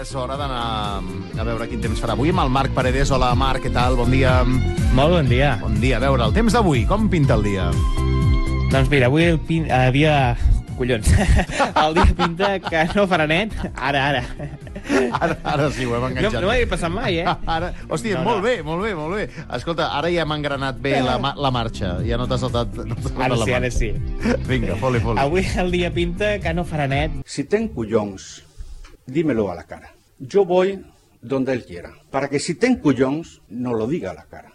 és hora d'anar a veure quin temps farà avui amb el Marc Paredes. Hola, Marc, què tal? Bon dia. Molt bon dia. Bon dia. A veure, el temps d'avui, com pinta el dia? Doncs mira, avui el dia... Collons. El dia pinta que no farà net. Ara. Ara sí, ho hem enganxat. No m'havia passat mai, Ara, hòstia, No. molt bé. Escolta, ara ja hem engranat bé la marxa. Ja no t'ha saltat, Ara sí. Vinga, foli. Avui el dia pinta que no farà net. Si ten cullons, dímelo a la cara. Yo voy donde él quiera. Para que si ten cullons, no lo diga a la cara.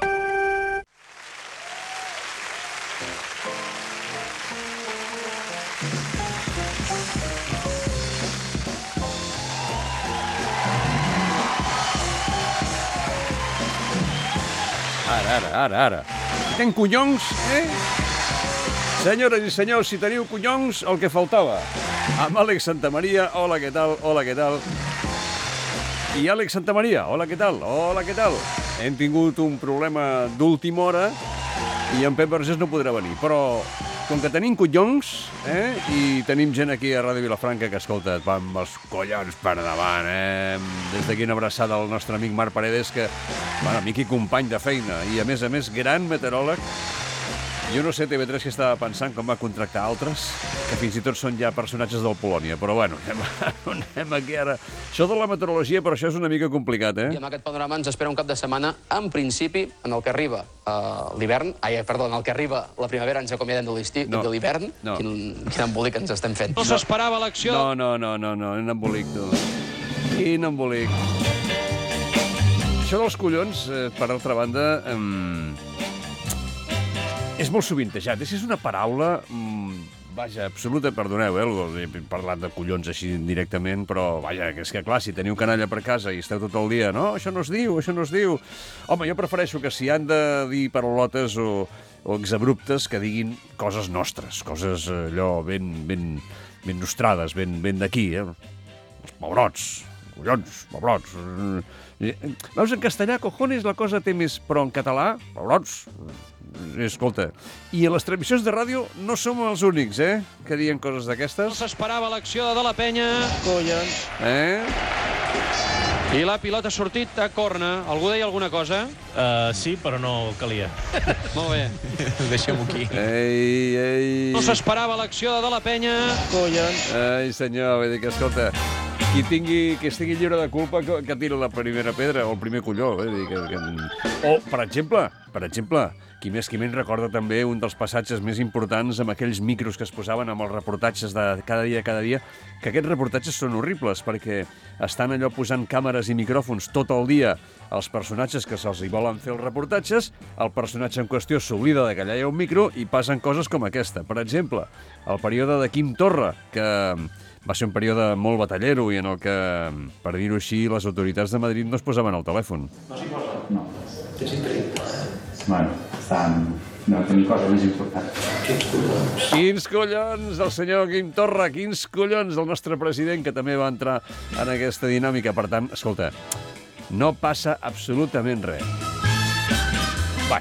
Ara. Ten collons, Senyores i senyors, si teniu collons, el que faltava. Amb Àlex Santamaria, hola, què tal? I Àlex Santamaria, hola, què tal? Hem tingut un problema d'última hora i en Pep Vergés no podrà venir, però com que tenim collons, i tenim gent aquí a Ràdio Vilafranca que, escolta, va amb els collons per davant, Des d'aquí una abraçada al nostre amic Marc Paredes, que, bueno, amic i company de feina, i a més, gran meteoròleg. Jo no sé, TV3 que estava pensant com va contractar altres, que fins i tot són ja personatges del Polònia, però bueno, anem aquí ara. Això de la meteorologia, per això és una mica complicat, I amb aquest panorama ens espera un cap de setmana, en principi, en el que arriba l'hivern, en el que arriba la primavera, ens acomiadem de l'hivern. No. Quin embolic ens estem fent. No s'esperava l'acció. No, un embolic, tu. Quin embolic. Això dels collons, per altra banda, és molt sovintejat. És una paraula, vaja, absoluta, perdoneu, he parlat de collons així directament, però, vaja, que és que, clar, si teniu canalla per casa i esteu tot el dia, no, això no es diu. Home, jo prefereixo que si han de dir paraulotes o exabruptes, que diguin coses nostres, coses allò ben nostrades, ben d'aquí, Els pebrots, collons, pebrots. Veus, en castellà, cojones, la cosa té més, però en català, pebrots, escolta, i a les transmissions de ràdio no som els únics, que diuen coses No d'aquestes. s'esperava l'acció de la penya. Collons. I la pilota ha sortit a corna. Algú deia alguna cosa? Sí, però no calia. Molt bé. Deixem-ho aquí. Ei. No s'esperava l'acció de la penya. Collons. Ai, senyor, vull dir que, escolta, que estigui lliure de culpa que tira la primera pedra o el primer colló. Vull dir O, per exemple, qui més recorda també un dels passatges més importants amb aquells micros que es posaven amb els reportatges de cada dia, que aquests reportatges són horribles perquè estan allò posant càmeres i micròfons tot el dia als personatges que se'ls hi volen fer els reportatges, el personatge en qüestió s'oblida que allà hi ha un micro i passen coses com aquesta. Per exemple, el període de Quim Torra, que va ser un període molt batallero i en el que, per dir-ho així, les autoritats de Madrid no es posaven al telèfon. No s'hi posa? No. És increïble. Bueno, no tenim coses més importants. Quins collons, el senyor Quim Torra, quins collons, el nostre president, que també va entrar en aquesta dinàmica. Per tant, escolta, no passa absolutament res. Va.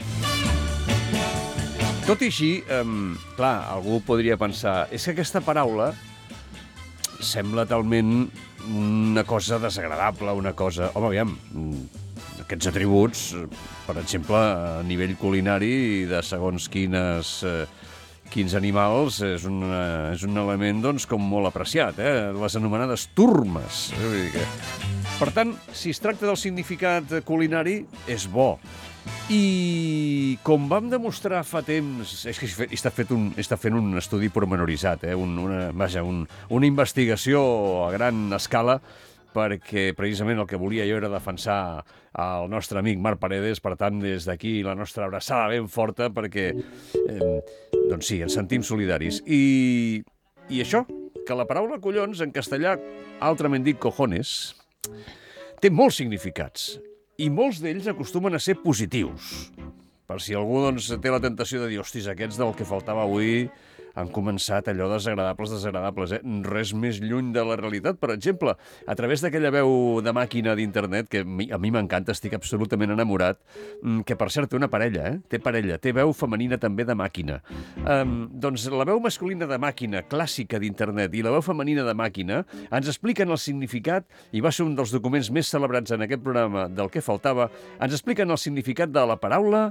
Tot i així, clar, algú podria pensar, és que aquesta paraula sembla talment una cosa desagradable, una cosa... Home, aviam, aquests atributs, per exemple, a nivell culinari de segons quins animals, és un element, doncs, com molt apreciat, les anomenades turmes. Per tant, si es tracta del significat culinari, és bo. I com vam demostrar fa temps, és que està fent un estudi pormenoritzat, una investigació a gran escala, perquè precisament el que volia jo era defensar el nostre amic Marc Paredes, per tant, des d'aquí la nostra abraçada ben forta, perquè, doncs sí, ens sentim solidaris. I això, que la paraula collons, en castellà, altrament dit cojones, té molts significats, i molts d'ells acostumen a ser positius. Per si algú doncs, té la tentació de dir, hostis, aquests del que faltava avui han començat allò desagradables, res més lluny de la realitat. Per exemple, a través d'aquella veu de màquina d'internet, que a mi m'encanta, estic absolutament enamorat, que per cert té una parella, té parella, té veu femenina també de màquina. Doncs la veu masculina de màquina clàssica d'internet i la veu femenina de màquina ens expliquen el significat, i va ser un dels documents més celebrats en aquest programa del que faltava, ens expliquen el significat de la paraula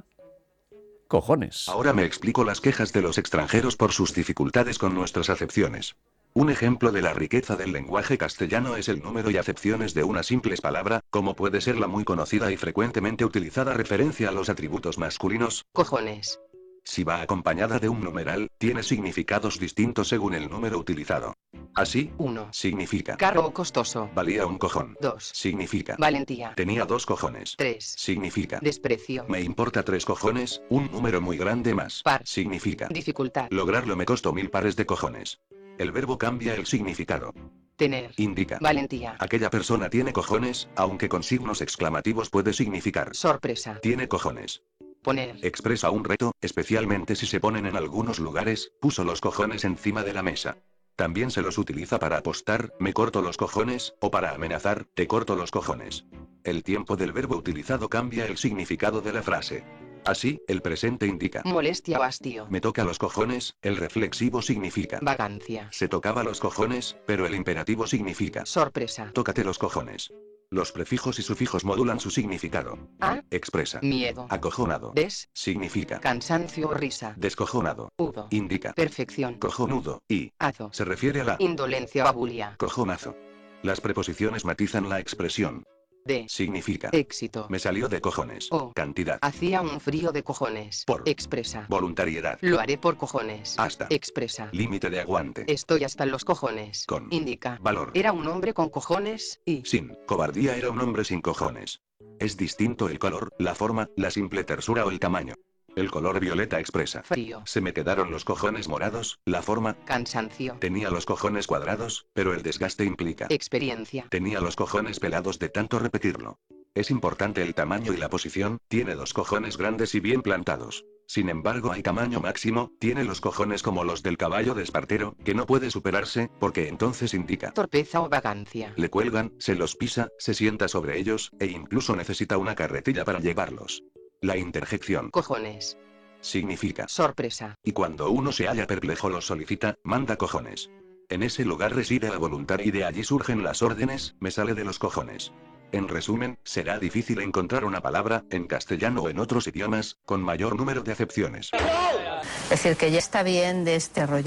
cojones. Ahora me explico las quejas de los extranjeros por sus dificultades con nuestras acepciones. Un ejemplo de la riqueza del lenguaje castellano es el número y acepciones de una simple palabra, como puede ser la muy conocida y frecuentemente utilizada referencia a los atributos masculinos, cojones. Si va acompañada de un numeral, tiene significados distintos según el número utilizado. Así, 1 significa caro o costoso. Valía un cojón. 2 significa valentía. Tenía 2 cojones. 3 significa desprecio. me importa 3 cojones, un número muy grande más. Par significa dificultad. Lograrlo me costó 1000 pares de cojones. El verbo cambia el significado. Tener Indica valentía. aquella persona tiene cojones, aunque con signos exclamativos puede significar sorpresa. Tiene cojones. Poner Expresa un reto, especialmente si se ponen en algunos lugares, puso los cojones encima de la mesa. También se los utiliza para apostar, me corto los cojones, o para amenazar, te corto los cojones. El tiempo del verbo utilizado cambia el significado de la frase. Así, el presente indica molestia o hastío. me toca los cojones, el reflexivo significa Vagancia. se tocaba los cojones, pero el imperativo significa sorpresa. tócate los cojones. Los prefijos y sufijos modulan su significado. A Expresa miedo. acojonado. Des Significa cansancio o risa. descojonado. Udo Indica perfección. cojonudo. Y Azo se refiere a la indolencia o abulia. cojonazo. Las preposiciones matizan la expresión. De Significa éxito. me salió de cojones. O cantidad. hacía un frío de cojones. Por expresa voluntariedad. lo haré por cojones. Hasta expresa límite de aguante. estoy hasta los cojones. Con indica valor. era un hombre con cojones. Y Sin cobardía era un hombre sin cojones. Es distinto el color, la forma, la simple tersura o el tamaño. El color violeta expresa frío. se me quedaron los cojones morados, la forma Cansancio. tenía los cojones cuadrados, pero el desgaste implica Experiencia. tenía los cojones pelados de tanto repetirlo. Es importante el tamaño y la posición, tiene 2 cojones grandes y bien plantados. Sin embargo hay tamaño máximo, tiene los cojones como los del caballo de Espartero, que no puede superarse, porque entonces indica Torpeza o vagancia. le cuelgan, se los pisa, se sienta sobre ellos, e incluso necesita una carretilla para llevarlos. La interjección Cojones. significa Sorpresa. y cuando uno se halla perplejo los solicita, manda cojones. En ese lugar reside la voluntad y de allí surgen las órdenes, me sale de los cojones. En resumen, será difícil encontrar una palabra, en castellano o en otros idiomas, con mayor número de acepciones. Es decir, que ya está bien de este rollo.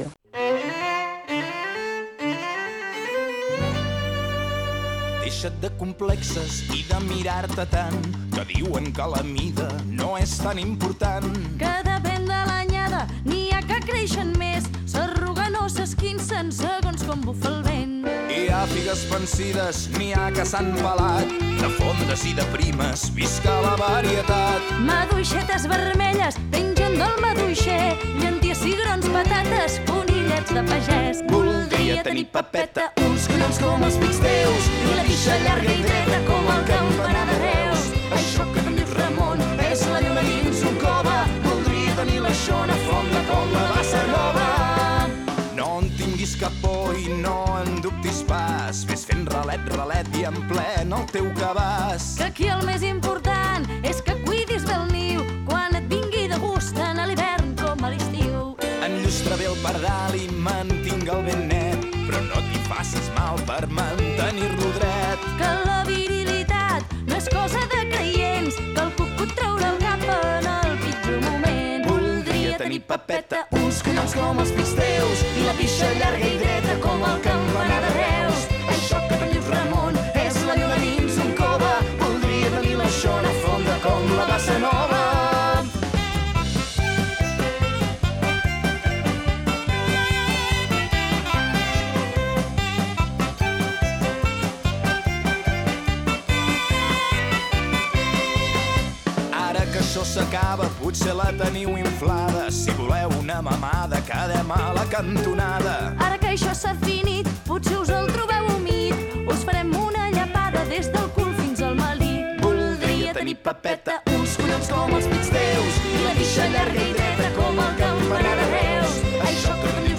Deixa't de complexes i de mirar-te tant, que diuen que la mida no és tan important. Que depèn de l'anyada, n'hi ha que creixen més, s'arruguen o s'esquincen segons com bufa el vent. Hi ha figues pensides, n'hi ha que s'han pelat, de fondes i de primes, visca la varietat. Maduixetes vermelles pengen del maduixer, llenties, cigrons, patates, conillets de pagès. Voldria tenir papeta, uns collons com els pics teus, i la pixa llarga i dreta com el campanar de Reus. Això que te'n dius Ramon és la lluna dins un cove. Voldria tenir la xona fonda com la bassa nova. No en tinguis cap por i no en dubtis pas, ves fent ralet, ralet i en plen el teu cabàs. Que aquí el més important és que cuidis bé el niu quan et vingui de gust tant a l'hivern com a l'estiu. Enllustra bé el pardal i mantinga el ben net, però no t'hi facis mal per mantenir-lo dret. Que la virilitat no és cosa de creients, que el cucut treure el cap en el pitjor moment. Voldria tenir papeta, uns collons com els fills teus, i la pixa llarga i dreta com el campanar de Reus. Això que te'n dius Ramon és la lluna dins un cove. Voldria tenir la xona fonda com la bassa nova. Això s'acaba, potser la teniu inflada. Si voleu una mamada, quedem a la cantonada. Ara que això s'ha finit, potser us el trobeu humit. Us farem una llapada des del cul fins al malic. Voldria tenir papeta, uns collons com els pits teus, i la pixa llarga i dreta com el campanar de Reus. Això que tenim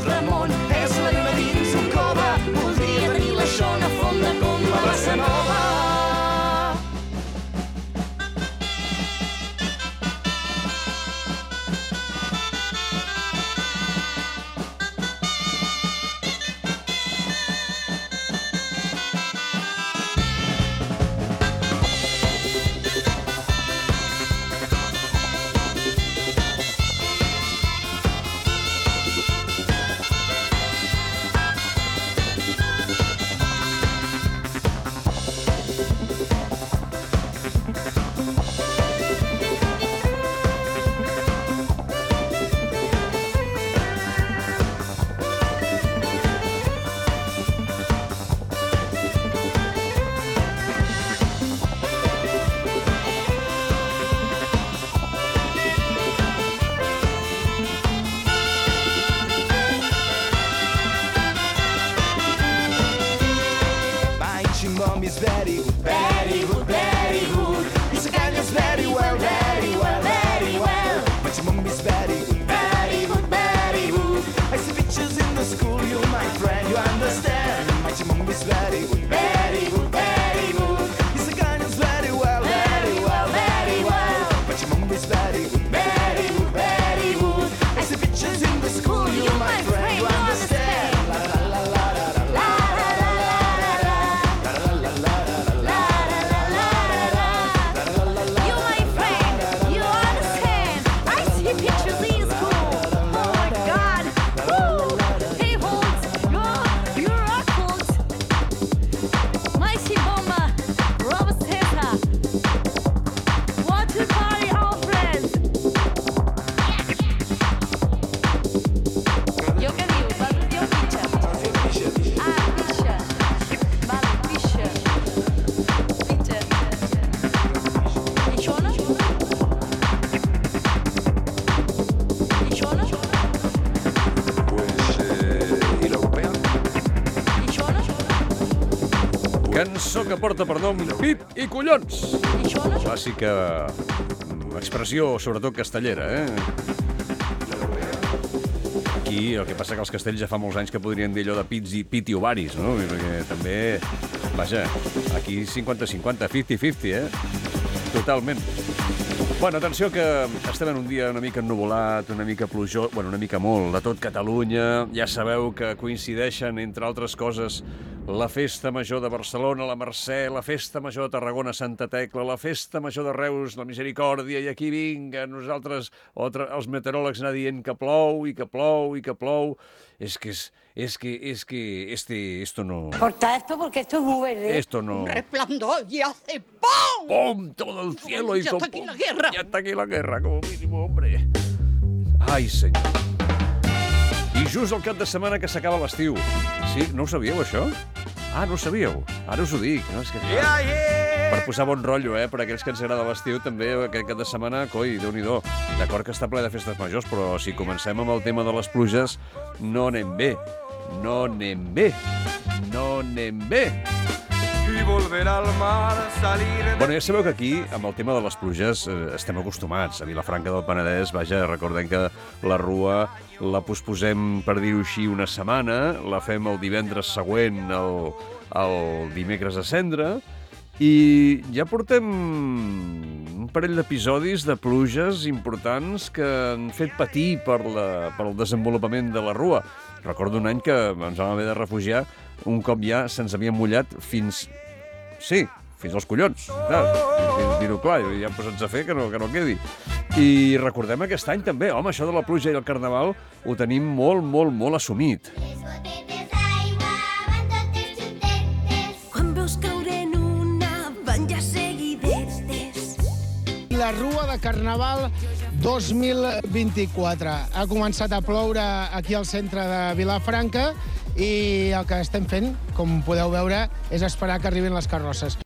cançó que porta per nom Pit i collons. Clàssica expressió, sobretot castellera, Aquí el que passa que els castells ja fa molts anys que podrien dir allò de pit i ovaris, no? Perquè també, vaja, aquí 50-50, 50-50, Totalment. Bueno, atenció que estem en un dia una mica ennuvolat, una mica plujós, bueno, una mica molt, de tot Catalunya. Ja sabeu que coincideixen, entre altres coses, la Festa Major de Barcelona, la Mercè, la Festa Major de Tarragona, Santa Tecla, la Festa Major de Reus, la Misericòrdia, i aquí vinga, nosaltres, els meteoròlegs anar dient que plou, i que plou, i que plou. Esto no... Corta esto porque esto es verde. Esto no... Un resplandor y hace ¡pum! ¡Pum! Todo el cielo ya hizo está aquí pum. la guerra. Ya está aquí la guerra, como mínimo, hombre. Ai, senyor. I just el cap de setmana que s'acaba l'estiu. Sí, no ho sabíeu, això? Ah, no ho sabíeu? Ara us ho dic. No, és que... Per posar bon rotllo, per aquells que ens agrada l'estiu, també aquest cap de setmana, coi, Déu-n'hi-do. D'acord que està ple de festes majors, però si comencem amb el tema de les pluges, no anem bé. No anem bé. No anem bé. Y volver al mar, salir... Bueno, ja sabeu que aquí, amb el tema de les pluges, estem acostumats. A Vilafranca del Penedès, vaja, recordem que la rua la posposem, per dir-ho així, una setmana, la fem el divendres següent, el dimecres a Cendra, i ja portem un parell d'episodis de pluges importants que han fet patir pel desenvolupament de la rua. Recordo un any que ens vam haver de refugiar, un cop ja se'ns havien mullat fins als collons. Dir-ho clar, ja posats a fer que no quedi. I recordem aquest any també, home, això de la pluja i el carnaval ho tenim molt, molt, molt assumit. Quan veus caure en una van ja seguidetes. La rua de Carnaval 2024. Ha començat a ploure aquí al centre de Vilafranca i el que estem fent, com podeu veure, és esperar que arribin les carrosses.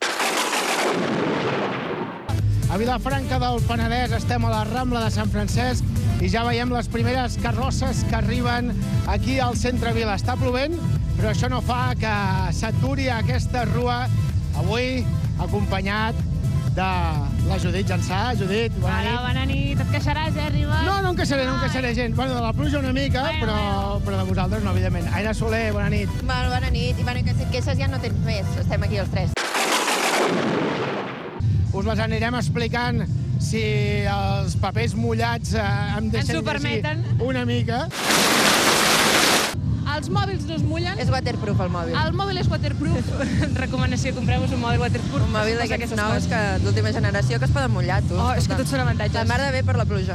A Vilafranca del Penedès estem a la Rambla de Sant Francesc i ja veiem les primeres carrosses que arriben aquí al centre Vila. Està plovent, però això no fa que s'aturi aquesta rua, avui acompanyat de la Judit Jansà. Judit, bona nit. Hola, bona nit. Et queixaràs, arribes? No em queixaré gent. Bueno, de la pluja una mica, però de vosaltres no, evidentment. Aina Soler, bona nit. Bona nit. I que si et queixes ja no tens més. Estem aquí els tres. Us les anirem explicant si els papers mullats em deixen permeten. Una mica. Els mòbils no es mullen. És waterproof, el mòbil. El mòbil és waterproof. Recomanació, compreu-vos un mòbil waterproof. Un mòbil d'aquests nous d'última generació que es poden mullar, tu. Oh, és que tots són avantatges. La mar de bé per la pluja.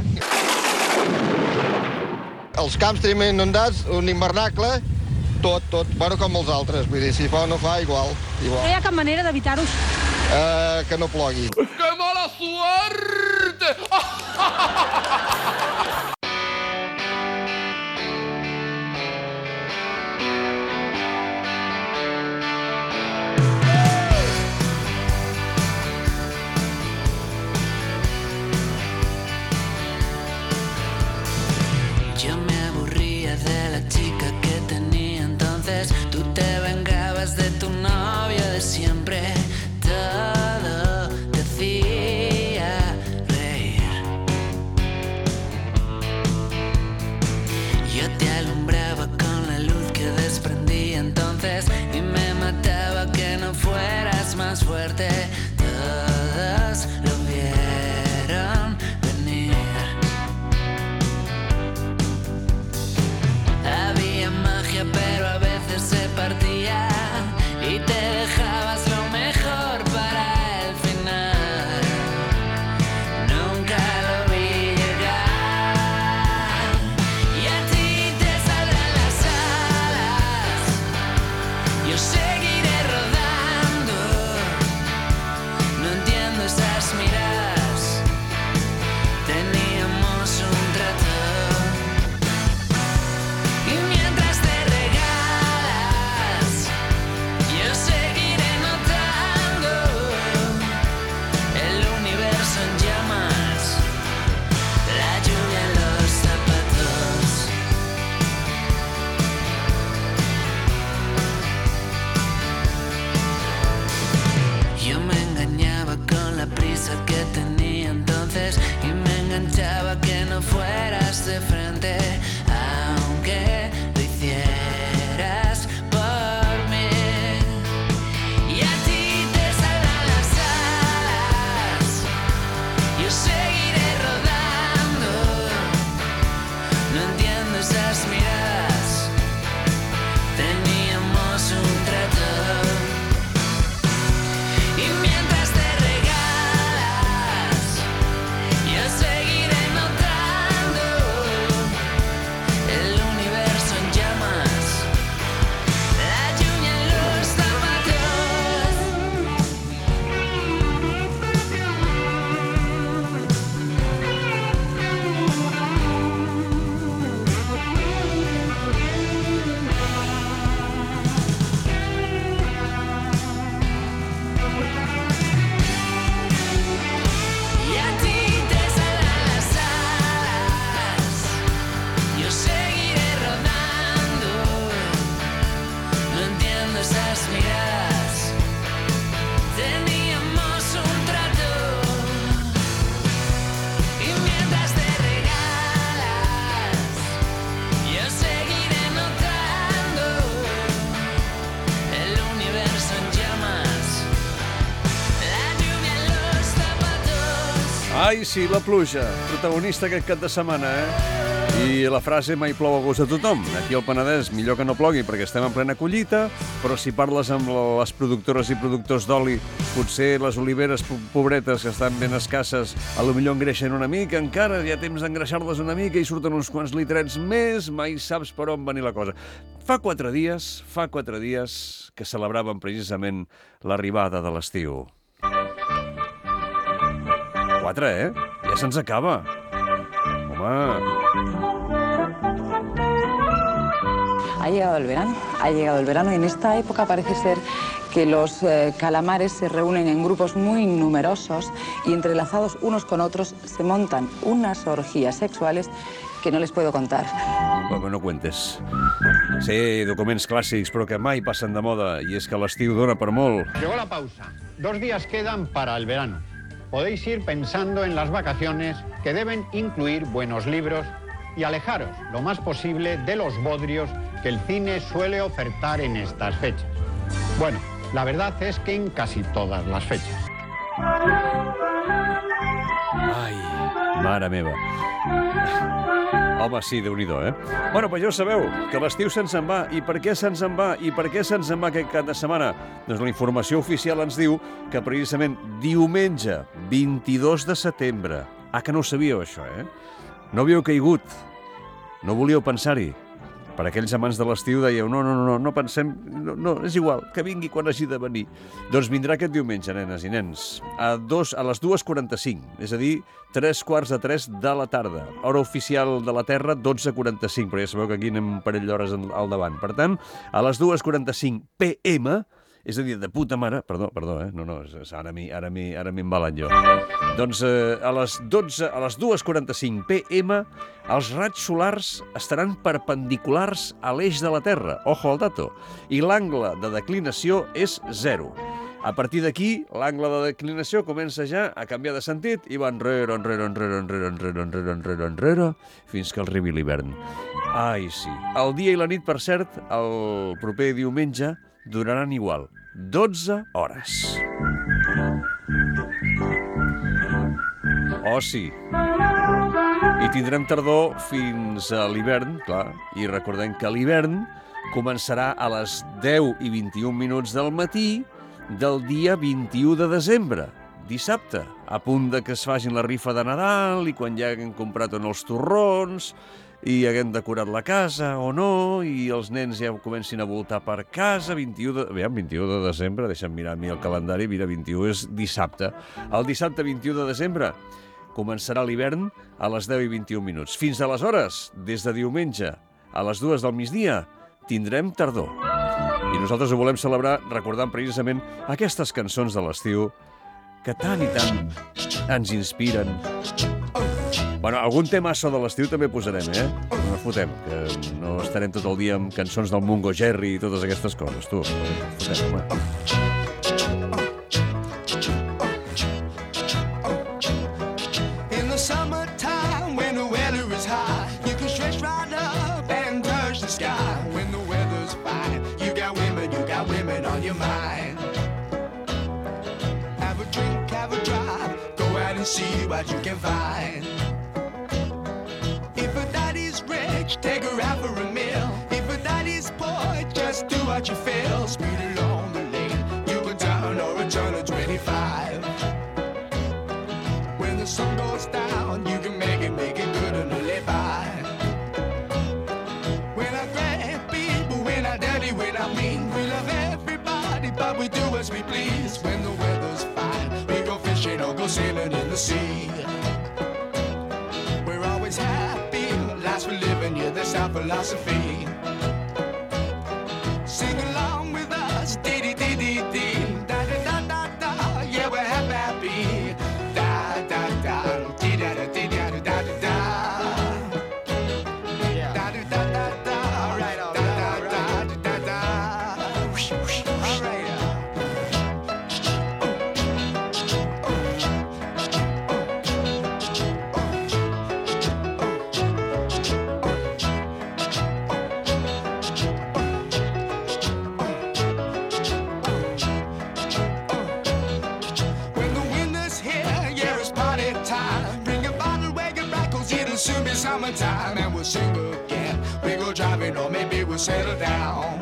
Els camps tenim inundats, un hivernacle, tot, bueno, com els altres. Vull dir, si fa o no fa, igual. No hi ha cap manera d'evitar-ho. Que no plogui. ¡Qué mala suerte! Yo me aburría de la chica que tenía entonces. Tú te vengabas de tu novio de siempre. Todo te hacía reír. Ai, sí, la pluja, protagonista aquest cap de setmana, I la frase mai plou a gust de tothom. Aquí al Penedès millor que no plogui perquè estem en plena collita, però si parles amb les productores i productors d'oli, potser les oliveres pobretes que estan ben escasses, a lo millor engreixen una mica, encara hi ha temps d'engreixar-les una mica i surten uns quants litrets més, mai saps per on venir la cosa. Fa 4 dies que celebràvem precisament l'arribada de l'estiu. 4, Ja se'ns acaba. Home... Ha llegado el verano y en esta época parece ser que los calamares se reúnen en grupos muy numerosos y entrelazados unos con otros se montan unas orgías sexuales que no les puedo contar. Bueno, no cuentes. Sí, documents clàssics, però que mai passen de moda, i és que l'estiu dona per molt. Llegó la pausa. 2 días quedan para el verano. Podéis ir pensando en las vacaciones que deben incluir buenos libros y alejaros lo más posible de los bodrios que el cine suele ofertar en estas fechas. Bueno, la verdad es que en casi todas las fechas. Ai, mare meva. Home, sí, Déu-n'hi-do, Bueno, però ja ho sabeu, que l'estiu se'ns en va. I per què se'ns en va? I per què se'ns en va aquest cap de setmana? Doncs la informació oficial ens diu que precisament diumenge, 22 de setembre... Ah, que no ho sabíeu, això, No havíeu caigut. No volíeu pensar-hi. Per aquells amants de l'estiu dèieu, no pensem, no, és igual, que vingui quan hagi de venir. Doncs vindrà aquest diumenge, nenes i nens, a les 2:45, és a dir, 3:45 de la tarda. Hora oficial de la Terra, 12:45, però ja sabeu que aquí anem un parell d'hores al davant. Per tant, a les 2:45 PM, és a dir, de puta mare... Perdó, no, ara m'hi embalen jo. Doncs a les 2:45 PM els raigs solars estaran perpendiculars a l'eix de la Terra, ojo al dato, i l'angle de declinació és 0. A partir d'aquí, l'angle de declinació comença ja a canviar de sentit i va enrere, fins que arribi l'hivern. Ai, sí. El dia i la nit, per cert, el proper diumenge, duraran igual, 12 hores. Oh, sí. I tindrem tardor fins a l'hivern, clar, i recordem que l'hivern començarà a les 10:21 del matí del dia 21 de desembre, dissabte, a punt de que es facin la rifa de Nadal i quan ja haguem comprat els torrons i haguem decorat la casa o no, i els nens ja comencin a voltar per casa. 21 de desembre, deixa'm mirar a mi el calendari, mira, 21 és dissabte. El dissabte 21 de desembre començarà l'hivern a les 10:21. Fins aleshores, des de diumenge a les 2 del migdia, tindrem tardor. I nosaltres ho volem celebrar recordant precisament aquestes cançons de l'estiu que tant i tant ens inspiren. Bueno, algun temasso de l'estiu també posarem, No fotem, que no estarem tot el dia amb cançons del Mungo Jerry i totes aquestes coses, tu. Fotem, home. In the summertime, when the weather is hot, you can stretch right up and touch the sky. When the weather's fine, you got women on your mind. Have a drink, have a drive, go out and see what you can find. If a daddy's rich, take her out for a meal. If a daddy's poor, just do what you feel. Speed along the lane, you can turn or a turn of 25. When the sun goes down, you can make it good and live by. When I grab people, when I dirty, when I mean, we love everybody, but we do as we please. When the weather's fine, we go fishing or go sailing in the sea. We're always happy, lives we're living, yeah, that's our philosophy. Sing along with us, dee-dee-dee-dee-dee, da-da-da-da-da, yeah, we're happy, da-da-da, dee-da-da-dee-da-da-da-da. Da-da-da-da-da, right on, da-da-da-da-da. All right. summertime and we'll sing again. We go driving or maybe we'll settle down.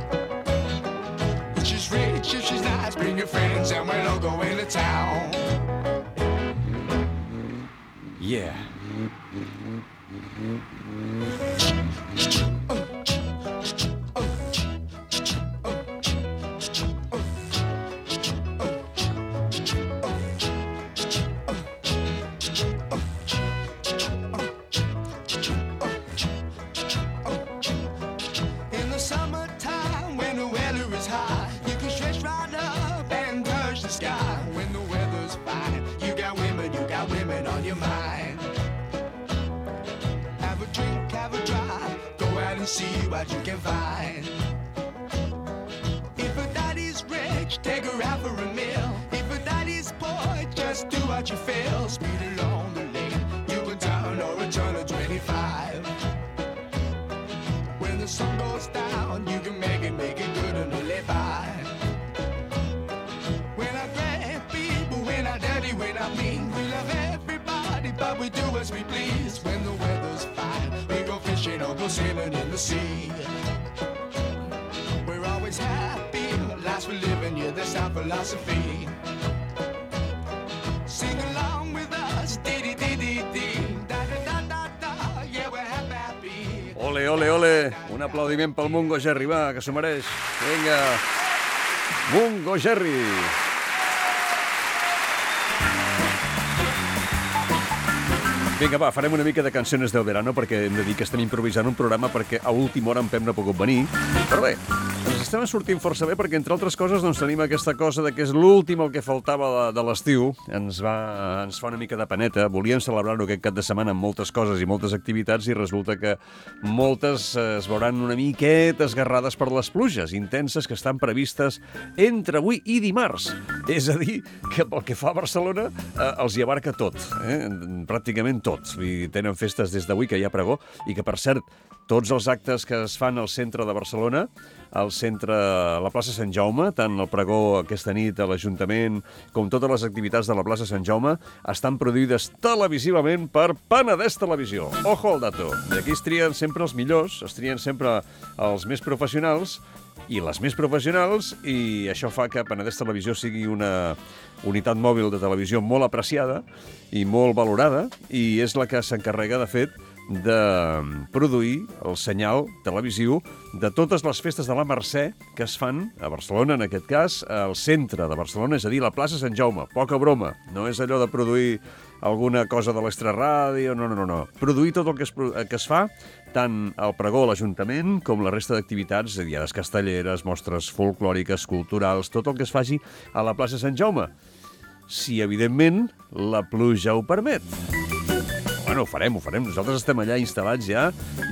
If she's rich, if she's nice, bring your friends and we'll all go into town. Yeah. In the summertime, when the weather is high, you can stretch right up and touch the sky. When the weather's fine, you got women on your mind. Have a drink, have a drive, go out and see what you can find. If a daddy's rich, take her out for a meal. If a daddy's poor, just do what you feel. Speed along the lane, you can turn or a turn of 25. When the sun goes down, you can make it good and live by. We're not great people, we're not dirty, we're not mean. We love everybody, but we do as we please. When the weather's fine, we go fishing or go sailing in the sea. We're always happy, life's for living, yeah, that's our philosophy. Sing along with us, dee-dee-dee-dee-dee, da-da-da-da-da, yeah, we're happy. Ole, ole, ole. Un aplaudiment pel Mungo Jerry, va, que s'ho mereix. Vinga. Mungo Jerry. Vinga, va, farem una mica de canciones del verano perquè hem de dir que estem improvisant un programa perquè a última hora en Pep no ha pogut venir. Però bé, ens estem sortint força bé perquè, entre altres coses, doncs tenim aquesta cosa de que és l'últim el que faltava de l'estiu. Ens fa una mica de paneta. Volíem celebrar-ho aquest cap de setmana amb moltes coses i moltes activitats i resulta que moltes es veuran una miqueta esgarrades per les pluges intenses que estan previstes entre avui i dimarts. És a dir, que pel que fa a Barcelona els hi abarca tot, pràcticament tot. Tenen festes des d'avui, que hi ha pregó, i que, per cert, tots els actes que es fan al centre de Barcelona, al centre, a la plaça Sant Jaume, tant el pregó aquesta nit a l'Ajuntament com totes les activitats de la plaça Sant Jaume, estan produïdes televisivament per Penedès Televisió. Ojo al dato. I aquí es trien sempre els millors, es trien sempre els més professionals i les més professionals, i això fa que Penedès Televisió sigui una unitat mòbil de televisió molt apreciada i molt valorada, i és la que s'encarrega, de fet, de produir el senyal televisiu de totes les festes de la Mercè que es fan a Barcelona, en aquest cas, al centre de Barcelona, és a dir, la plaça Sant Jaume. Poca broma, no és allò de produir alguna cosa de l'extraràdio, no. Produir tot el que es fa, tant el pregó a l'Ajuntament com la resta d'activitats, diades castelleres, mostres folclòriques, culturals, tot el que es faci a la plaça Sant Jaume. Si, evidentment, la pluja ho permet. Bueno, ho farem. Nosaltres estem allà instal·lats ja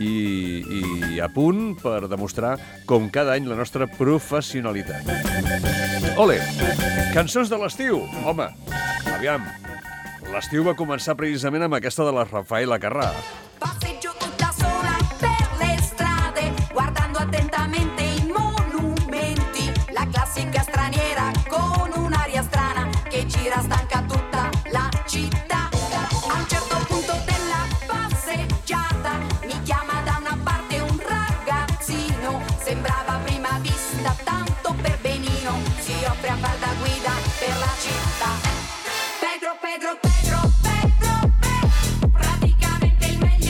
i a punt per demostrar, com cada any, la nostra professionalitat. Ole! Cançons de l'estiu. Home, aviam. L'estiu va començar precisament amb aquesta de la Rafaela Carrà. Passeggio tutta sola per le strade, guardando attentamente i monumenti, la classica straniera con un'aria strana che gira stanca tutta la città. A un certo punto della passeggiata mi chiama da una parte un ragazzino, sembrava a prima vista tanto per benino, si offre a far da guida per la città. Pedro, praticamente il meglio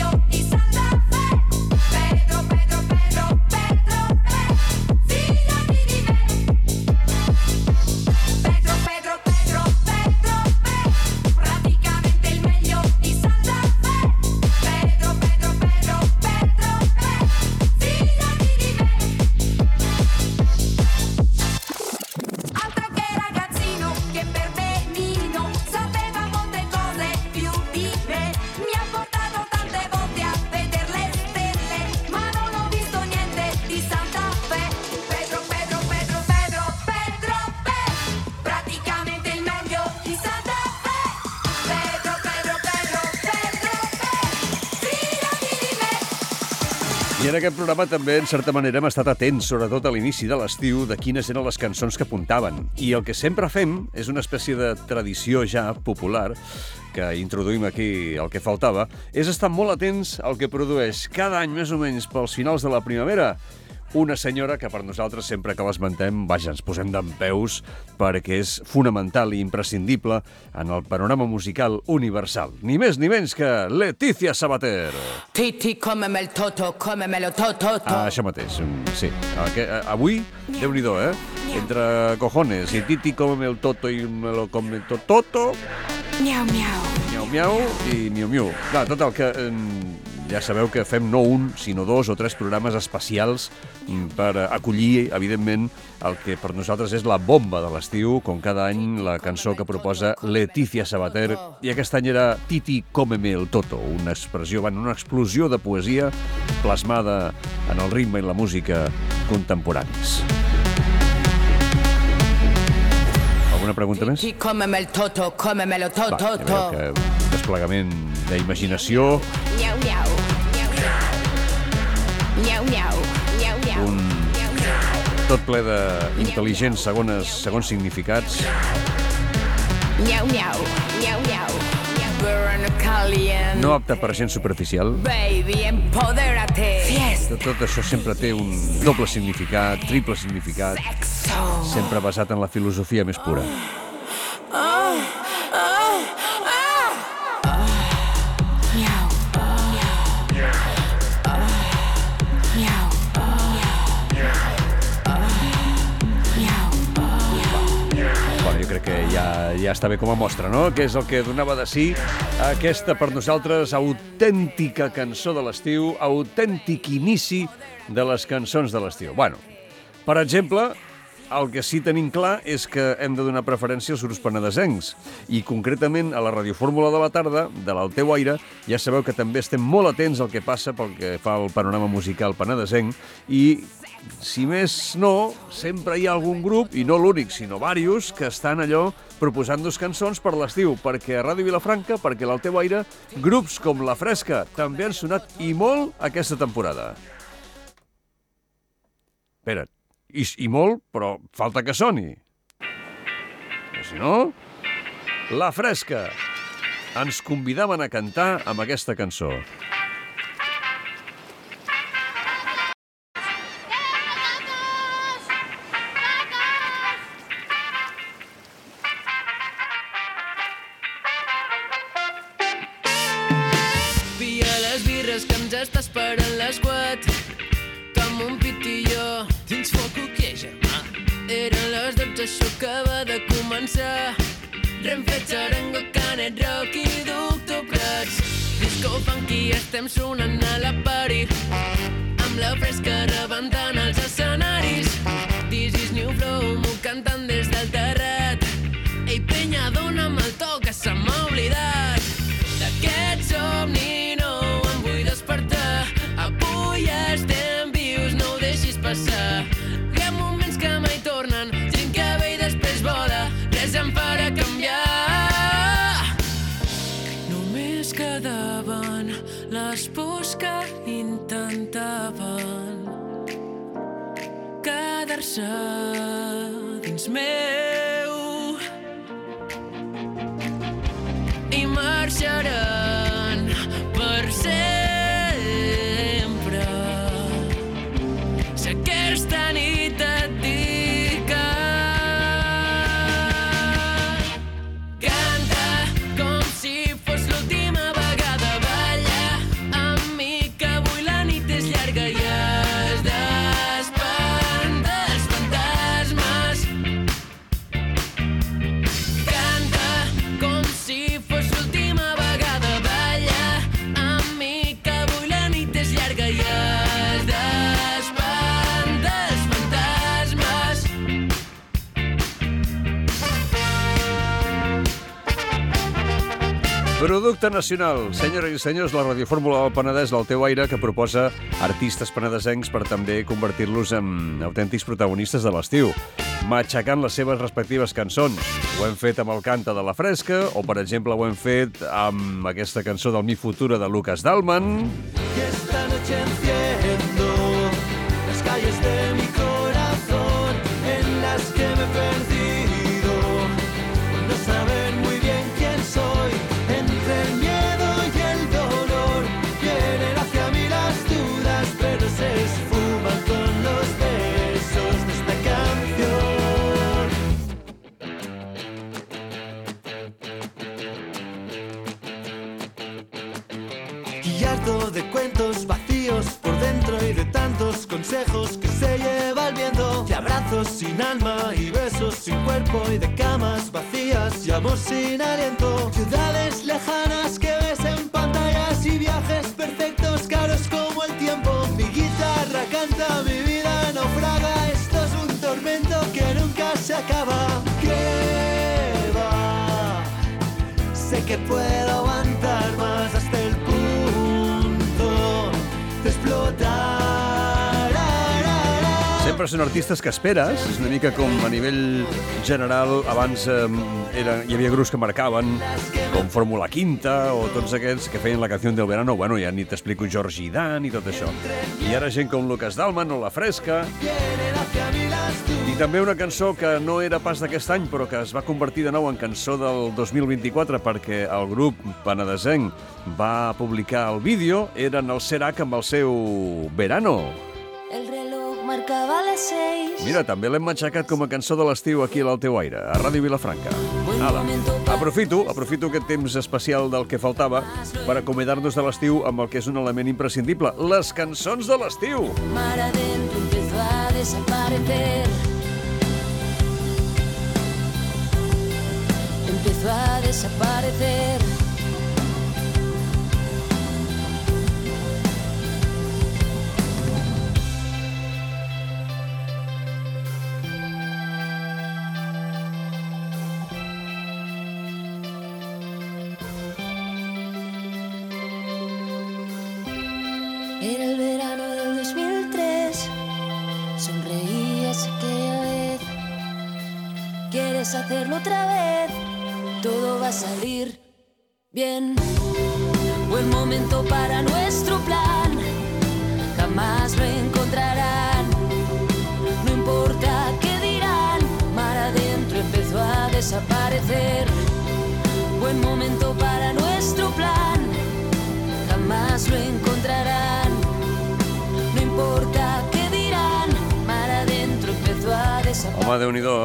I en aquest programa també, en certa manera, hem estat atents, sobretot a l'inici de l'estiu, de quines eren les cançons que apuntaven. I el que sempre fem és una espècie de tradició ja popular, que introduïm aquí el que faltava, és estar molt atents al que produeix cada any, més o menys, pels finals de la primavera, una senyora que per nosaltres, sempre que l'esmentem, vaja, ens posem dempeus perquè és fonamental i imprescindible en el panorama musical universal. Ni més ni menys que Leticia Sabater. Titi, cómeme el toto, cómemelo toto. Això mateix, sí. Avui, Déu-n'hi-do, entre cojones i Titi, cómeme el toto i me lo come toto. Miau, miau. Miau, miau i miu, miu. Clar, tot el que... Ja sabeu que fem no un, sinó 2 o 3 programes especials per acollir, evidentment, el que per nosaltres és la bomba de l'estiu, com cada any la cançó que proposa Leticia Sabater, i aquest any era Titi, cómeme el toto, una expressió, una explosió de poesia plasmada en el ritme i la música contemporanis. Alguna pregunta més? Titi, cómeme el toto, cómemelo toto. Va, ja veu que desplegament d'imaginació. Miau, miau. Miau, miau. Miau, miau. Tot ple d'intel·ligents segons significats. Miau, miau. Miau, miau. Burn caliente. No apte per gent superficial. Baby, empodérate. Fiesta. Tot això sempre té un doble significat, triple significat, sempre basat en la filosofia més pura. Jo crec que ja està bé com a mostra, no? Que és el que donava de si aquesta, per nosaltres, autèntica cançó de l'estiu, autèntic inici de les cançons de l'estiu. Bueno, per exemple, el que sí tenim clar és que hem de donar preferència als grups penedesencs i concretament a la radiofórmula de la tarda, de l'Al teu aire, ja sabeu que també estem molt atents al que passa pel que fa al panorama musical penedesenc i, si més no, sempre hi ha algun grup, i no l'únic, sinó diversos, que estan allò proposant-nos cançons per l'estiu, perquè a Ràdio Vilafranca, perquè a l'Al teu aire, grups com La Fresca també han sonat i molt aquesta temporada. Espera't. I molt, però falta que soni. Si no, La Fresca ens convidaven a cantar amb aquesta cançó. Pilla les birres que ens està esperant les 4. Com un pitilló dins foc germà. Eren les 12, això acaba de començar. Renfe, xarango, canet, rock i Doctor Prats. Disco funky, estem sonant a la party. Amb La Fresca rebentant els escenaris. This is new flow, m'ho cantant des del terrat. Ei, penya, dona'm el to que se m'ha oblidat. D'aquest somni no em vull despertar. Avui estem vius, no ho deixis passar. Hi ha moments que mai tornen, gent que ve i després vola, res em farà canviar. Només quedaven les pors que intentaven quedar-se dins meu i marxaran per sempre. Si aquesta nit et dic que canta com si fos l'última vegada. Balla amb mi que avui la nit és llarga i has d'espantar els fantasmes. Canta com si fos l'última vegada. Balla amb mi que avui la nit és llarga i has d'espantar els fantasmes. Producte nacional. Senyores i senyors, la radiofórmula del Penedès del teu aire, que proposa artistes penedesencs per també convertir-los en autèntics protagonistes de l'estiu, matxacant les seves respectives cançons. Ho hem fet amb el Canta de La Fresca, o per exemple ho hem fet amb aquesta cançó del Mi Futura de Lucas Dalman. Y esta noche enciendo y harto de cuentos vacíos por dentro y de tantos consejos que se lleva el viento, y abrazos sin alma y besos sin cuerpo y de camas vacías y amor sin aliento, ciudades lejanas que ves en pantallas y viajes perfectos caros como el tiempo. Mi guitarra canta, mi vida naufraga, esto es un tormento que nunca se acaba. ¿Qué va? Sé que puedo aguantar más hasta el punto de explotar. Sempre són artistes que esperes, és una mica com a nivell general, abans hi havia grups que marcaven, com Fórmula Quinta o tots aquests que feien la canció del verano, bueno, ja ni t'explico George Dan i tot això. I ara gent com Lucas Dalman o La Fresca, i també una cançó que no era pas d'aquest any, però que es va convertir de nou en cançó del 2024 perquè el grup penedesenc va publicar el vídeo, eren el Serac amb el seu Verano. El reloj marcava les 6. Mira, també l'hem matxacat com a cançó de l'estiu aquí a l'Al Teu Aire, a Ràdio Vilafranca. Ala, aprofito aquest temps especial del que faltava per acomiadar-nos de l'estiu amb el que és un element imprescindible, les cançons de l'estiu. Mar adentro empezó a desaparecer. Empezó a desaparecer. Era el verano del 2003. Sonreías aquella vez. ¿Quieres hacerlo otra vez? Todo va a salir bien. Buen momento para nuestro plan. Jamás lo encontrarán. No importa qué dirán. Mar adentro empezó a desaparecer. Buen momento para nuestro plan. Jamás lo encontrarán. No importa qué dirán. Mar adentro empezó a desaparecer. Home, Déu-n'hi-do,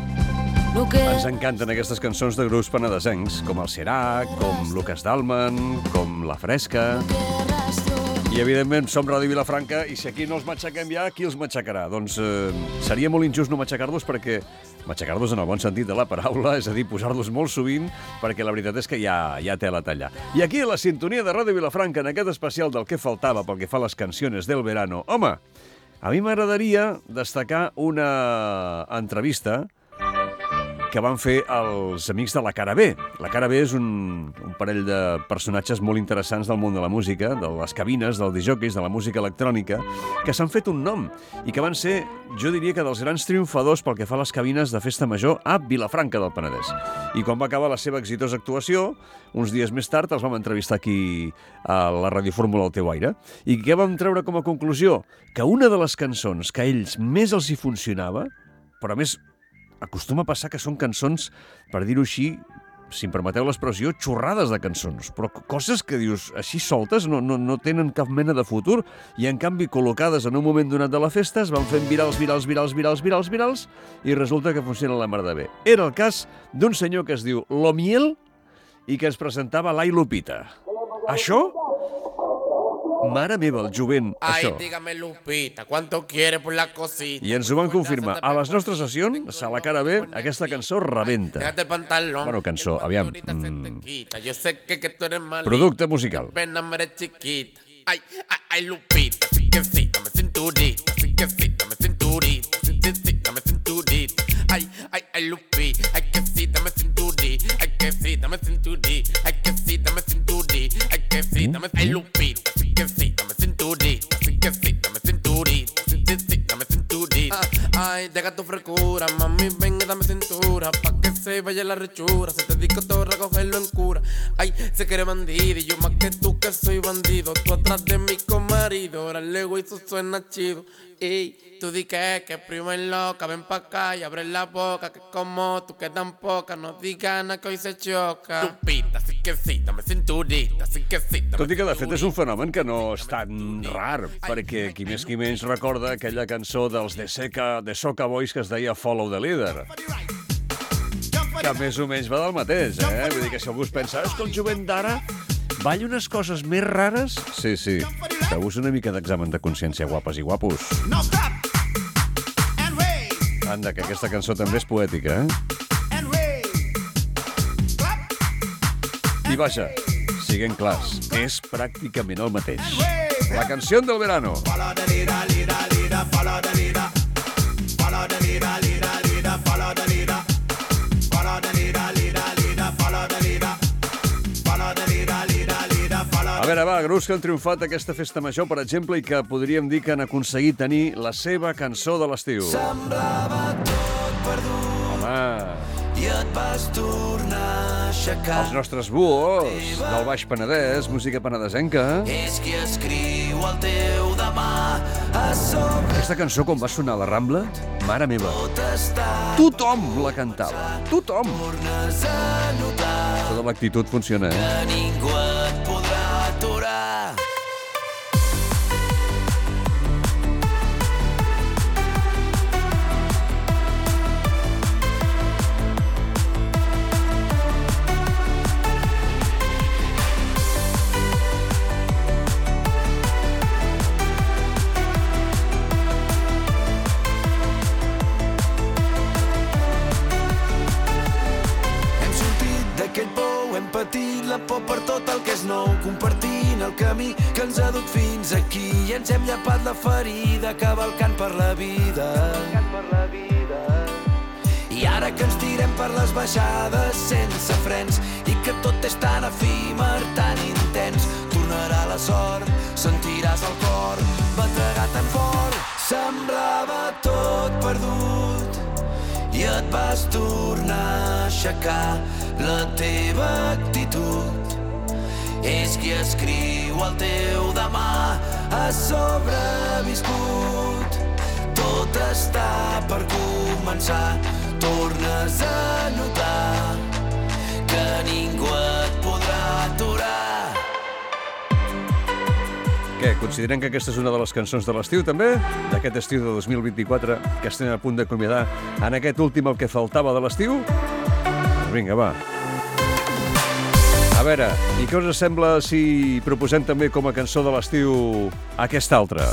Ens encanten aquestes cançons de grups penedesencs, com el Serac, com Lucas Dalman, com La Fresca. I, evidentment, som Ràdio Vilafranca, i si aquí no els matxaquem ja, qui els matxacarà? Doncs seria molt injust no matxacar-los perquè... Matxacar-los en el bon sentit de la paraula, és a dir, posar-los molt sovint, perquè la veritat és que hi ha tela a tallar. I aquí, a la sintonia de Ràdio Vilafranca, en aquest especial del que faltava pel que fa a les canciones del verano, home, a mi m'agradaria destacar una entrevista que van fer els amics de La Cara B. La Cara B és un parell de personatges molt interessants del món de la música, de les cabines, dels disjòqueis, de la música electrònica, que s'han fet un nom i que van ser, jo diria que dels grans triomfadors pel que fa a les cabines de festa major a Vilafranca del Penedès. I quan va acabar la seva exitosa actuació, uns dies més tard els vam entrevistar aquí a la Ràdio Fórmula Al Teu Aire. I què vam treure com a conclusió? Que una de les cançons que a ells més els hi funcionava, però a més acostuma a passar que són cançons, per dir-ho així, si em permeteu l'expressió, xorrades de cançons, però coses que dius així soltes no tenen cap mena de futur, i en canvi col·locades en un moment donat de la festa es van fent virals, i resulta que funciona la mar de bé. Era el cas d'un senyor que es diu Lomiel i que ens presentava l'Ai Lupita. Això? Mare meva, el jovent, això. Ay, dígame Lupita, ¿cuánto quiere por la cosita? I ens ho van confirmar. A les nostres sessions, a La Cara B, aquesta cançó rebenta. Déjate el pantalón. Bueno, cançó, aviam. Yo sé que tú eres malita. Producte musical. Pena me eres chiquita. Ay, ay, ay, Lupita, sí que sí, dame cinturita. Sí que sí, dame cinturita. Sí, sí, sí, dame cinturita. Ay, ay, ay, Lupita, ay que sí, dame cinturita. Ay que sí, dame cinturita. Ay que sí, dame cinturita. Ay que sí, dame ay, Lupita, sí que sí, dame cinturita. Sí que sí, dame cinturita. Sí, sí, sí, dame cinturita. Ay, deja tu frescura, mami, ven y dame cintura. Pa' que se vaya la rechura. Si te digo todo, recogerlo en cura. Ay, sé que eres bandido y yo más que tú que soy bandido. Tú atrás de mí con marido, ahora el ego y eso suena chido. Ey, tú di que primo es loca, ven pa' acá y abre la boca. Que como tú que tan poca, no digas nada que hoy se choca. Lupita, sí que sí, dame cinturita, sí que sí, dame. Tot i que de fet és un fenomen que no és tan rar, perquè qui més qui menys recorda aquella cançó dels de Soca Boys que es deia Follow the Leader. Que més o menys va del mateix, Vull dir que si algú es pensa, és que el jovent d'ara Balla unes coses més rares? Sí. Feu-vos una mica d'examen de consciència, guapes i guapos. Anda, que aquesta cançó també és poètica, I vaja, siguem clars, és pràcticament el mateix. La canció del verano. A veure, va, grups que han triomfat aquesta festa major, per exemple, i que podríem dir que han aconseguit tenir la seva cançó de l'estiu. Semblava tot perdut. Home. I et vas tornar a aixecar. Els nostres buos del Baix Penedès, música penedesenca. És qui escriu el teu demà a sobre. Aquesta cançó, quan va sonar a la Rambla, mare meva, tothom la cantava. Tothom. Tornes a notar Això de l'actitud funciona, que ningú et podrà aturar. La por per tot el que és nou, compartint el camí que ens ha dut fins aquí i ens hem llapat la ferida cavalcant per la vida. I ara que ens tirem per les baixades sense frens i que tot és tan efímer, tan intens, tornarà la sort, sentiràs el cor bategar tan fort. Semblava tot perdut i et vas tornar a aixecar. La teva actitud és qui escriu el teu demà. Has sobreviscut, tot està per començar. Tornes a notar que ningú et podrà aturar. Què, consideren que aquesta és una de les cançons de l'estiu, també? D'aquest estiu de 2024, que estem a punt d'acomiadar en aquest últim el que faltava de l'estiu? Vinga, va. A veure, i què us sembla si proposem també com a cançó de l'estiu aquesta altra?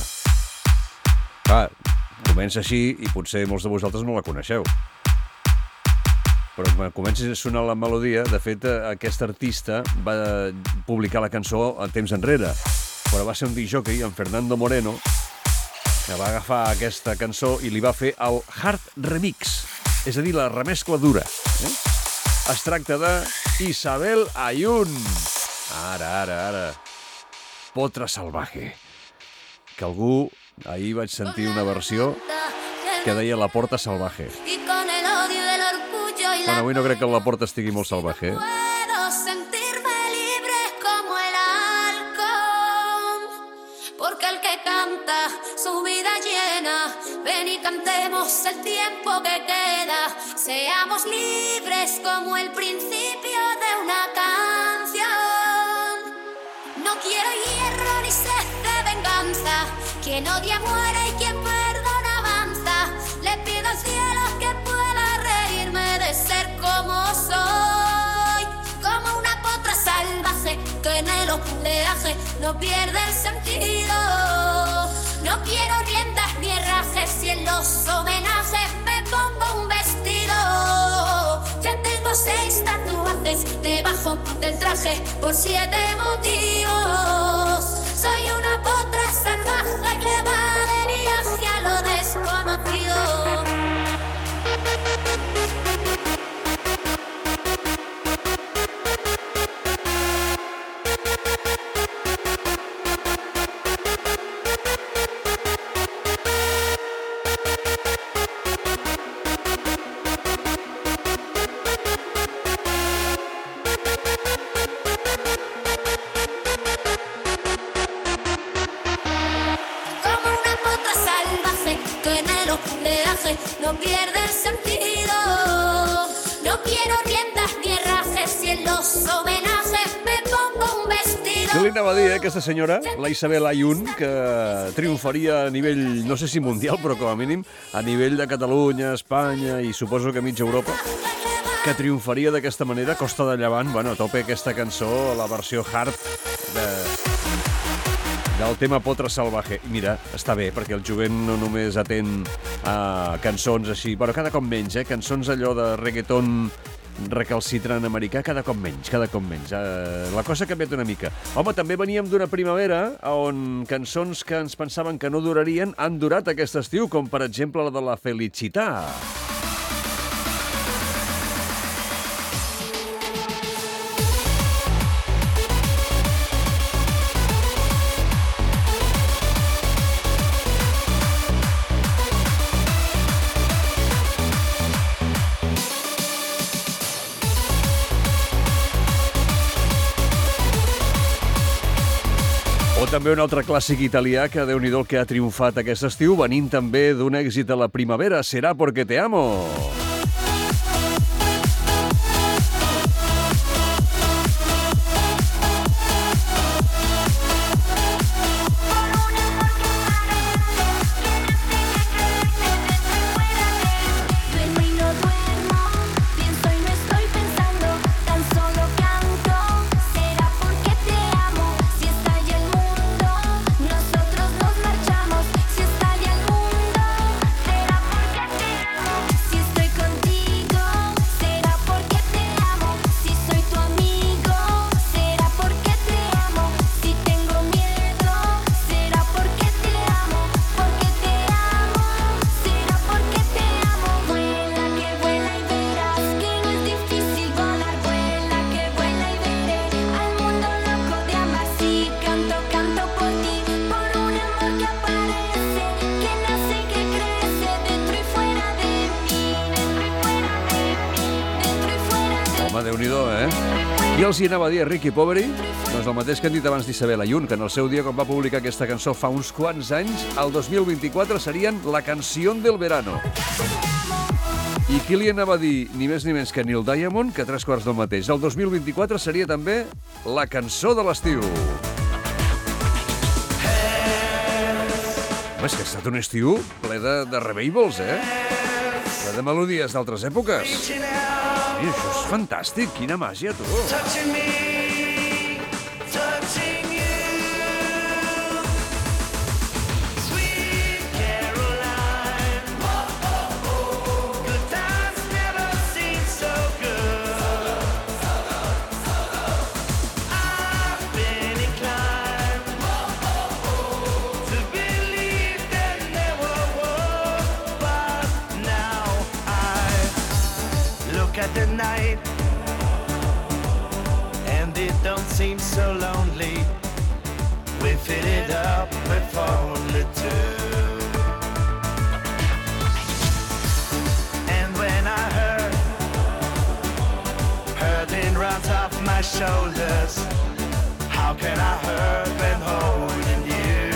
Comença així i potser molts de vosaltres no la coneixeu. Però quan comença a sonar la melodia, de fet, aquest artista va publicar la cançó a temps enrere, però va ser un discjockey, en Fernando Moreno, que va agafar aquesta cançó i li va fer el hard remix, és a dir, la remescla dura. Es tracta de Isabel Ayun. Ara. Potra salvaje. Que algú... Ahir vaig sentir una versió que deia La Porta Salvaje. Bueno, avui no crec que La Porta estigui molt salvaje. Puedo sentirme libre como el halcón, porque el que canta su vida llena. Ven y cantemos el tiempo que queda. Seamos libres como el principio de una canción. No quiero hierro ni sed de venganza. Quien odia muere y quien perdona avanza. Le pido al cielo que pueda reírme de ser como soy, como una potra salvaje que en el oleaje no pierde el sentido. No quiero riendas ni herrajes y en los homenajes me pongo un vestido. Ya tengo 6 tatuajes debajo del traje por 7 motivos. Soy una potra salvaje que va de viaje a lo desconocido. No pierde el sentido. No quiero riendas ni herrajes y en los homenajes me pongo un vestido. Què li anava a dir, aquesta senyora, la Isabel Ayun, que triomfaria a nivell, no sé si mundial, però com a mínim a nivell de Catalunya, Espanya i suposo que mitja Europa, que triomfaria d'aquesta manera. Costa de Llevant, bueno, a tope aquesta cançó, la versió hard del tema Potra Salvaje. Mira, està bé, perquè el jovent no només atén a cançons així, bueno, cada cop menys, cançons allò de reggaeton recalcitrant americà, cada cop menys. La cosa ha canviat una mica. Home, també veníem d'una primavera on cançons que ens pensaven que no durarien han durat aquest estiu, com per exemple la de la Felicità. O també un altre clàssic italià que, Déu-n'hi-do, el que ha triomfat aquest estiu, venint també d'un èxit a la primavera, Será porque te amo. Déu-n'hi-do, Qui els hi anava a dir a Ricky Poveri? Doncs el mateix que han dit abans d'Isabel Ayun, que en el seu dia, quan va publicar aquesta cançó fa uns quants anys, el 2024 serien la canció del verano. I qui li anava a dir, ni més ni menys que Neil Diamond, que 3 quarts del mateix. El 2024 seria també la cançó de l'estiu. És que ha estat un estiu ple de revivals, ple de melodies d'altres èpoques. I això és fantàstic, quina màgia, tu. At the night, and it don't seem so lonely. We fit it up with only two. And when I hurting runs off my shoulders, how can I hurt when holding you?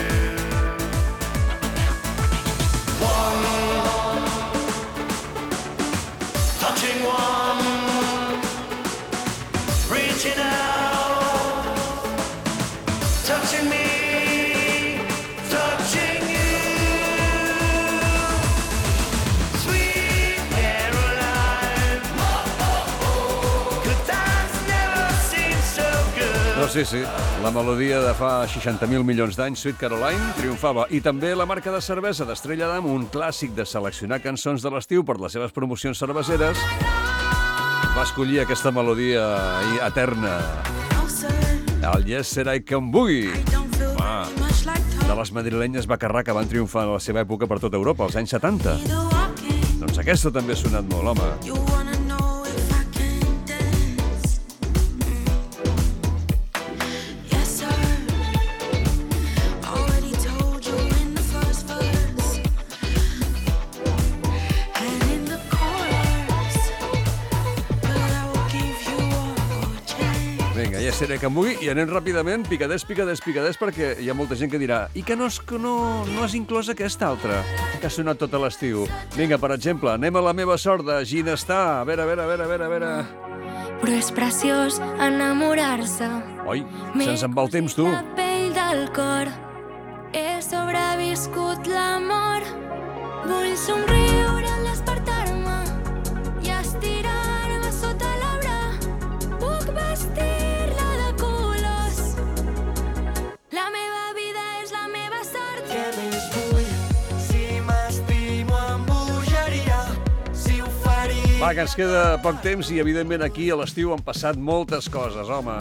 Touching one, reaching out, touching me, touching you. Sweet Caroline, good times never seem so good. No, sí, la melodia de fa 60.000 milions d'anys, Sweet Caroline, triomfava. I també la marca de cervesa d'Estrella d'Am, un clàssic de seleccionar cançons de l'estiu per les seves promocions cerveseres, va escollir aquesta melodia eterna. El Yes Sir I Can Boogie. De les madrilenyes Bacarra, que van triomfar a la seva època per tota Europa, als anys 70. Doncs aquesta també ha sonat molt, home. Vinga, ja seré que em vulgui i anem ràpidament, picadets, perquè hi ha molta gent que dirà i que no has inclòs aquesta altra, que ha sonat tot l'estiu. Vinga, per exemple, anem a La meva sort de Ginestar. A veure. Però és preciós enamorar-se. Oi, se'ns en va el temps, tu. La pell del cor, he sobreviscut l'amor. Vull somriure al despertar-me i estirar-me Va, que ens queda poc temps i, evidentment, aquí a l'estiu han passat moltes coses, home.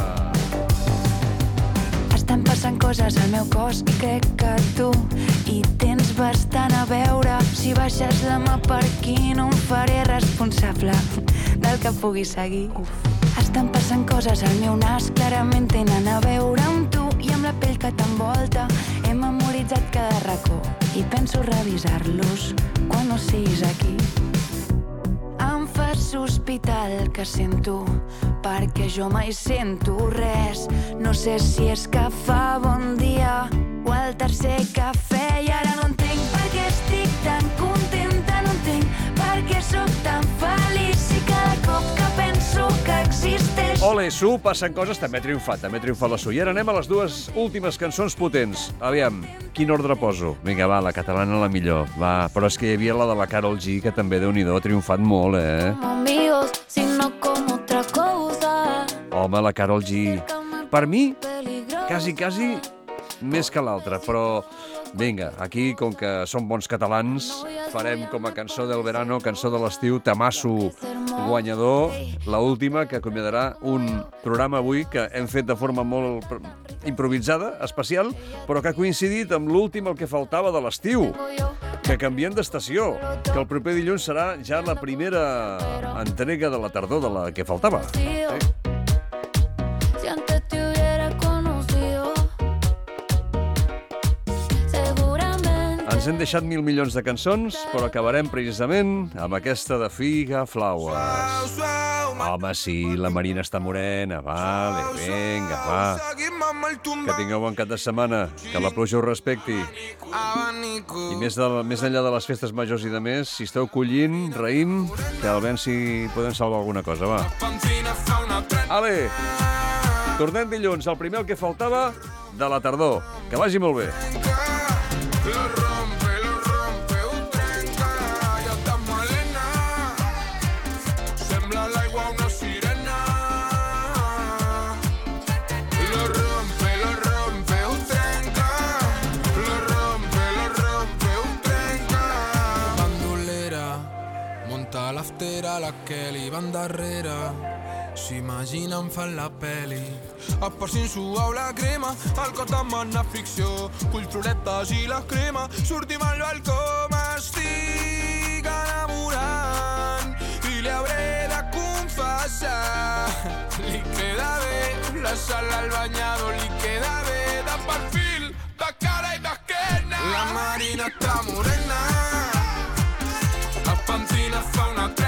Estan passant coses al meu cos i crec que tu hi tens bastant a veure. Si baixes la mà per aquí no em faré responsable del que pugui seguir. Estan passant coses al meu nas, clarament tenen a veure amb tu i amb la pell que t'envolta. He memoritzat cada racó i penso revisar-los quan no siguis aquí. Em fa sospitar el que sento, perquè jo mai sento res. No sé si és que fa bon dia o el tercer cafè i ara no entenc per què estic tan contenta, no entenc per què sóc tan feliç i cada cop que penso que existeix. Ole, Su, passen coses, també ha triomfat la Su. I ara anem a les dues últimes cançons potents. Aviam, quin ordre poso? Vinga, va, la catalana la millor. Va, però és que hi havia la de la Karol G, que també, Déu-n'hi-do, ha triomfat molt, Como amigos, sino como otra cosa. Home, la Karol G. Per mi, quasi, més que l'altra, però vinga, aquí, com que som bons catalans, farem com a cançó del verano, cançó de l'estiu, tamasso guanyador, la última, que acomiadarà un programa avui que hem fet de forma molt improvisada, especial, però que ha coincidit amb l'últim, el que faltava de l'estiu, que canviem d'estació, que el proper dilluns serà ja la primera entrega de la tardor de la que faltava. Si antes te hubiera conocido, seguramente. Ens hem deixat 1.000 milions de cançons, però acabarem precisament amb aquesta de Figa Flowers. Home, sí, la Marina està morena. Vale, vinga, va. Que tingueu bon cap de setmana, que la pluja us respecti. I més enllà de les festes majors i de més, si esteu collint, raïm, que al vent si podem salvar alguna cosa, va. Ale, tornem dilluns, el primer el que faltava de la tardor. Que vagi molt bé. L'aftera, la Kelly van darrere, s'imaginen fan la peli. Esparcint suau la crema, el cos demana ficció, culturetes i la crema, sortim al balcó, m'estic enamorant i li hauré de confessar. Li queda bé la sala al banyador, li queda bé de perfil, de cara i d'esquena. La Marina està morena, la pentina fa una